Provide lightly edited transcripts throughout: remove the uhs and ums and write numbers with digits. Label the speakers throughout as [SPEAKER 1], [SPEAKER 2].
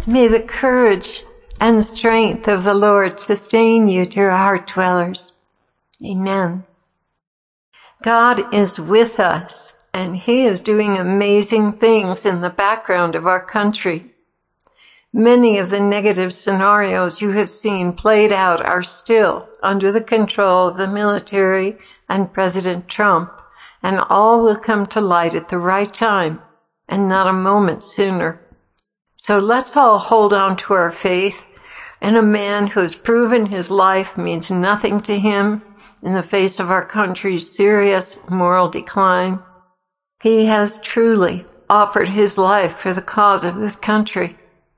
[SPEAKER 1] May the courage and strength of the Lord sustain you, dear heart dwellers. Amen. God is with us, and He is doing amazing things in the background of our country. Many of the negative scenarios you have seen played out are still under the control of the military and President Trump, and all will come to light at the right time, and not a moment sooner. So let's all hold on to our faith in a man who has proven his life means nothing to him in the face of our country's serious moral decline. He has truly offered his life for the cause of this country.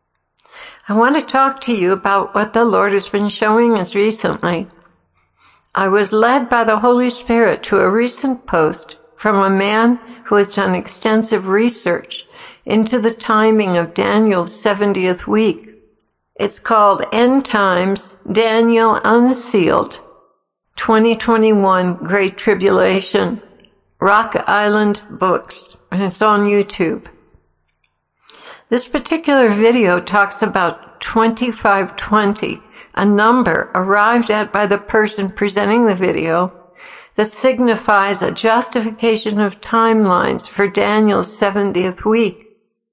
[SPEAKER 1] I want to talk to you about what the Lord has been showing us recently. I was led by the Holy Spirit to a recent post from a man who has done extensive research into the timing of Daniel's 70th week. It's called End Times, Daniel Unsealed, 2021 Great Tribulation, Rock Island Books, and it's on YouTube. This particular video talks about 2520, a number arrived at by the person presenting the video that signifies a justification of timelines for Daniel's 70th week.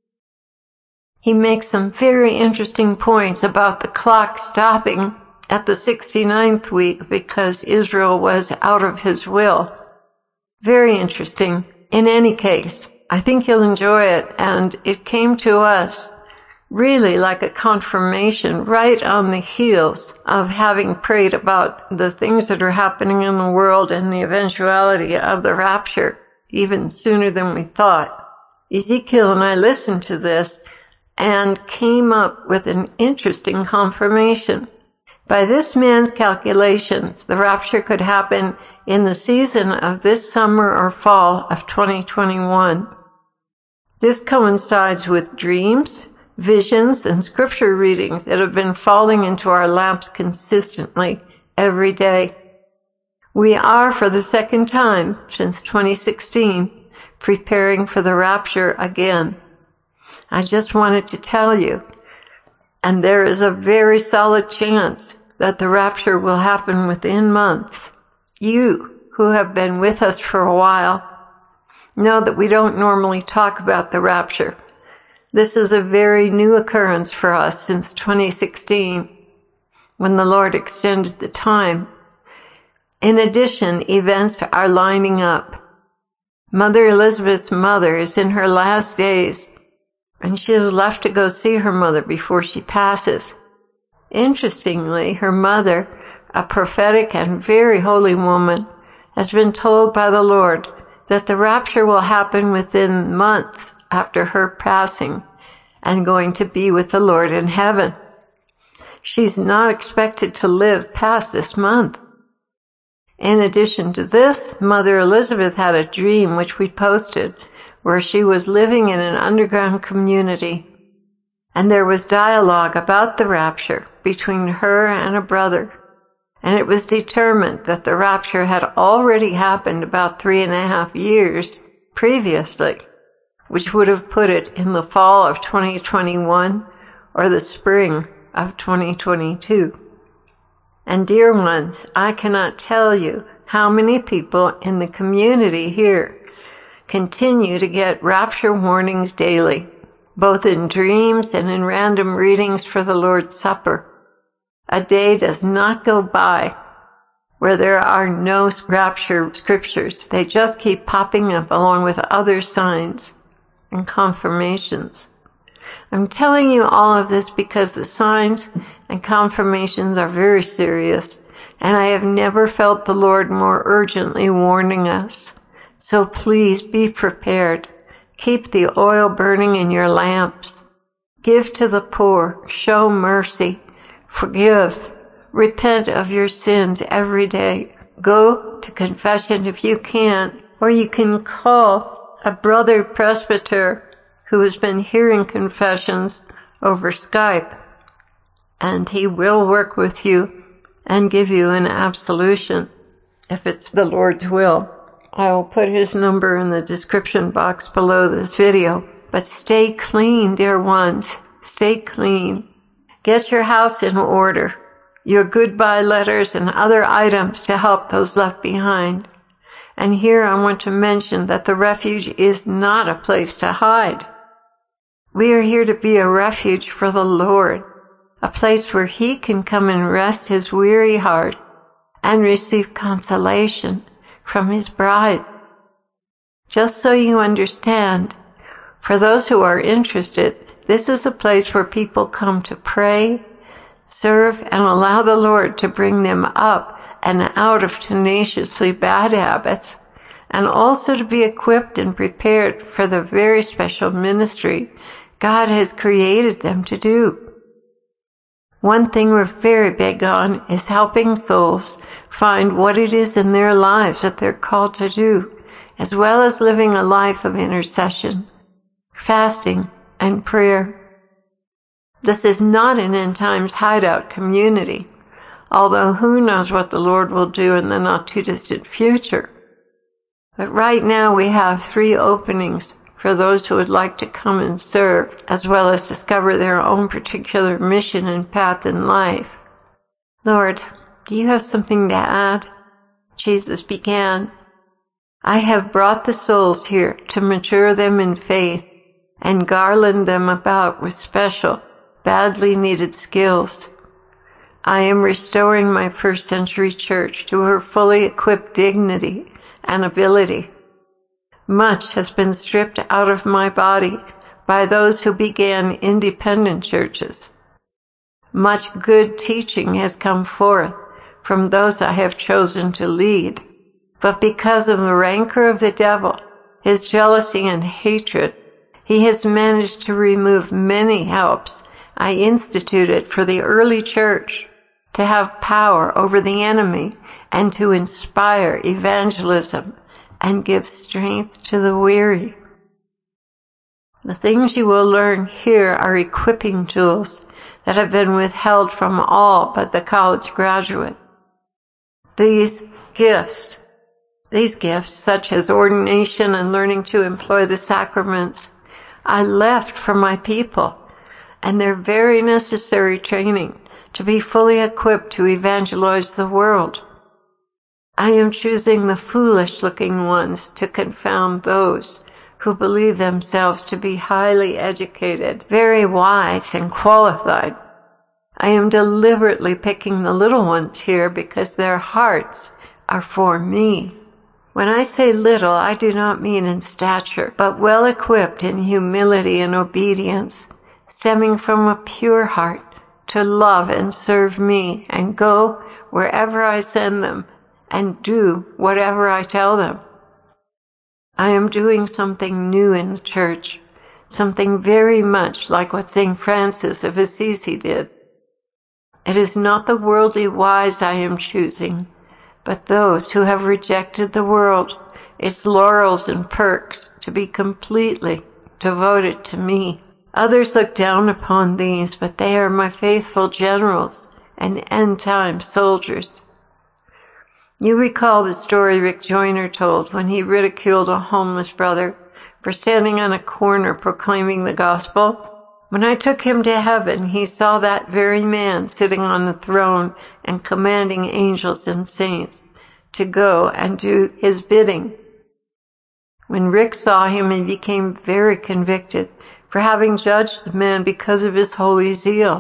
[SPEAKER 1] He makes some very interesting points about the clock stopping at the 69th week because Israel was out of his will. Very interesting. In any case, I think you'll enjoy it, and it came to us really like a confirmation right on the heels of having prayed about the things that are happening in the world and the eventuality of the rapture even sooner than we thought. Ezekiel and I listened to this and came up with an interesting confirmation. By this man's calculations, the rapture could happen in the season of this summer or fall of 2021. This coincides with dreams, visions, and scripture readings that have been falling into our laps consistently every day. We are, for the second time since 2016, preparing for the rapture again. I just wanted to tell you, and there is a very solid chance that the rapture will happen within months. You, who have been with us for a while, know that we don't normally talk about the rapture. This is a very new occurrence for us since 2016, when the Lord extended the time. In addition, events are lining up. Mother Elizabeth's mother is in her last days, and she has left to go see her mother before she passes. Interestingly, her mother, a prophetic and very holy woman, has been told by the Lord that the rapture will happen within months after her passing and going to be with the Lord in heaven. She's not expected to live past this month. In addition to this, Mother Elizabeth had a dream which we posted where she was living in an underground community, and there was dialogue about the rapture between her and a brother, and it was determined that the rapture had already happened about 3.5 years previously, which would have put it in the fall of 2021 or the spring of 2022. And dear ones, I cannot tell you how many people in the community here continue to get rapture warnings daily, both in dreams and in random readings for the Lord's Supper. A day does not go by where there are no rapture scriptures. They just keep popping up along with other signs and confirmations. I'm telling you all of this because the signs and confirmations are very serious, and I have never felt the Lord more urgently warning us. So please be prepared. Keep the oil burning in your lamps. Give to the poor. Show mercy. Forgive. Repent of your sins every day. Go to confession if you can, or you can call a brother presbyter who has been hearing confessions over Skype, and he will work with you and give you an absolution if it's the Lord's will. I will put his number in the description box below this video. But stay clean, dear ones. stay clean. Get your house in order, your goodbye letters and other items to help those left behind. And here I want to mention that the refuge is not a place to hide. We are here to be a refuge for the Lord, a place where He can come and rest His weary heart and receive consolation from His bride. Just so you understand, for those who are interested, this is a place where people come to pray, serve, and allow the Lord to bring them up and out of tenaciously bad habits, and also to be equipped and prepared for the very special ministry God has created them to do. One thing we're very big on is helping souls find what it is in their lives that they're called to do, as well as living a life of intercession, fasting, and prayer. This is not an end times hideout community, although who knows what the Lord will do in the not too distant future. But right now we have 3 openings for those who would like to come and serve, as well as discover their own particular mission and path in life. Lord, do you have something to add? Jesus began, I have brought the souls here to mature them in faith and garland them about with special, badly needed skills. I am restoring my first century church to her fully equipped dignity and ability. Much has been stripped out of my body by those who began independent churches. Much good teaching has come forth from those I have chosen to lead. But because of the rancor of the devil, his jealousy and hatred, he has managed to remove many helps I instituted for the early church to have power over the enemy and to inspire evangelism and give strength to the weary. The things you will learn here are equipping tools that have been withheld from all but the college graduate. These gifts, such as ordination and learning to employ the sacraments, I left for my people, and they're very necessary training to be fully equipped to evangelize the world. I am choosing the foolish-looking ones to confound those who believe themselves to be highly educated, very wise, and qualified. I am deliberately picking the little ones here because their hearts are for me. When I say little, I do not mean in stature, but well equipped in humility and obedience, stemming from a pure heart to love and serve me and go wherever I send them and do whatever I tell them. I am doing something new in the church, something very much like what St. Francis of Assisi did. It is not the worldly wise I am choosing, but those who have rejected the world, its laurels and perks, to be completely devoted to me. Others look down upon these, but they are my faithful generals and end-time soldiers. You recall the story Rick Joyner told when he ridiculed a homeless brother for standing on a corner proclaiming the gospel? When I took him to heaven, he saw that very man sitting on the throne and commanding angels and saints to go and do his bidding. When Rick saw him, he became very convicted for having judged the man because of his holy zeal.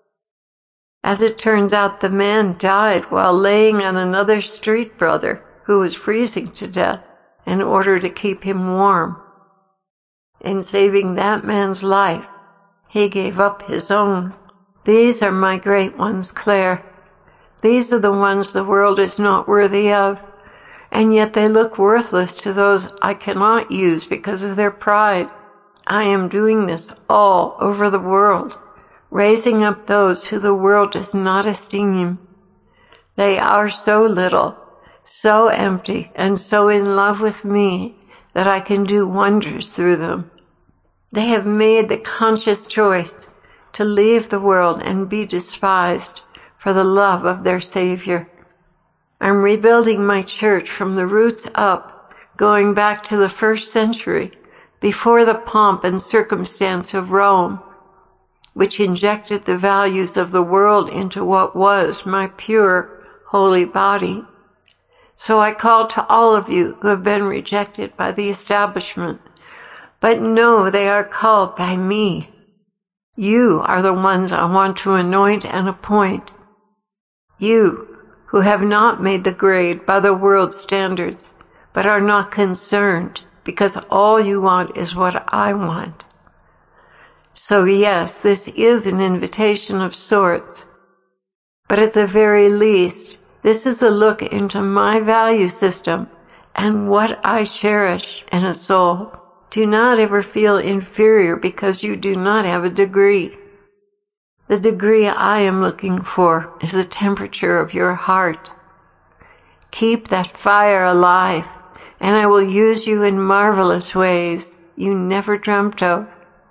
[SPEAKER 1] As it turns out, the man died while laying on another street brother who was freezing to death in order to keep him warm. In saving that man's life, he gave up his own. These are my great ones, Claire. These are the ones the world is not worthy of, and yet they look worthless to those I cannot use because of their pride. I am doing this all over the world, raising up those who the world does not esteem. They are so little, so empty, and so in love with me that I can do wonders through them. They have made the conscious choice to leave the world and be despised for the love of their Savior. I'm rebuilding my church from the roots up, going back to the 1st century, before the pomp and circumstance of Rome. which injected the values of the world into what was my pure, holy body. So I call to all of you who have been rejected by the establishment, but know they are called by me. You are the ones I want to anoint and appoint. You who have not made the grade by the world's standards, but are not concerned because all you want is what I want. So yes, this is an invitation of sorts, but at the very least, this is a look into my value system and what I cherish in a soul. Do not ever feel inferior because you do not have a degree. The degree I am looking for is the temperature of your heart. Keep that fire alive, and I will use you in marvelous ways you never dreamt of.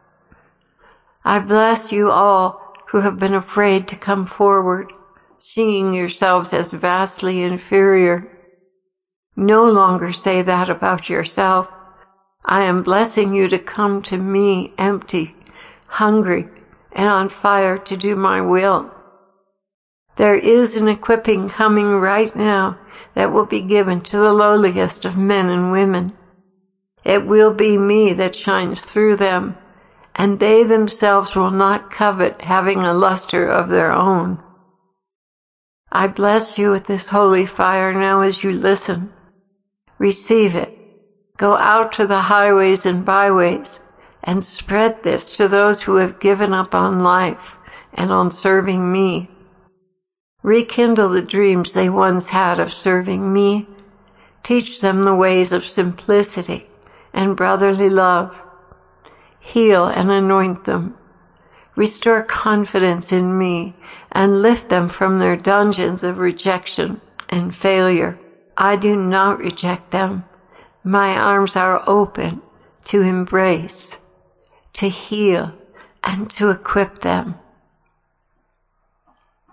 [SPEAKER 1] I bless you all who have been afraid to come forward, seeing yourselves as vastly inferior. No longer say that about yourself. I am blessing you to come to me empty, hungry, and on fire to do my will. There is an equipping coming right now that will be given to the lowliest of men and women. It will be me that shines through them, and they themselves will not covet having a luster of their own. I bless you with this holy fire now as you listen. Receive it. Go out to the highways and byways and spread this to those who have given up on life and on serving me. Rekindle the dreams they once had of serving me. Teach them the ways of simplicity and brotherly love. Heal and anoint them. Restore confidence in me and lift them from their dungeons of rejection and failure. I do not reject them. My arms are open to embrace, to heal, and to equip them.